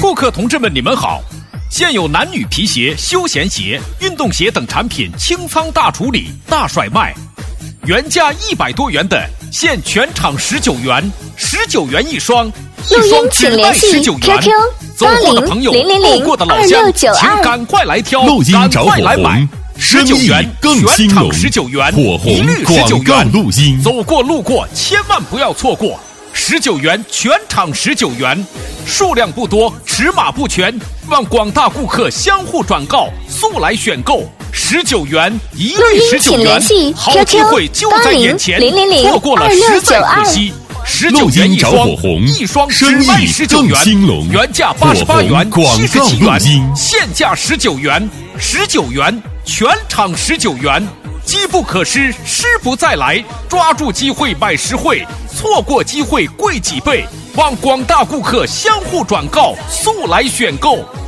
顾客同志们，你们好！现有男女皮鞋、休闲鞋、运动鞋等产品清仓大处理、大甩卖，原价100多元的，现全场19元，19元一双，一双只卖19元。走过的朋友，路过的老乡，请赶快来挑，赶快来买。19元，全场19元，一律19元。走过路过，千万不要错过。19元，全场19元，数量不多，尺码不全，望广大顾客相互转告，速来选购。19元，一律19元，好机会就在眼前，错过了实在可惜。19元一双，一双只卖19元，原价88元、77元，现价19元，19元，全场19元。机不可失，失不再来，抓住机会买实惠，错过机会贵几倍，望广大顾客相互转告，速来选购。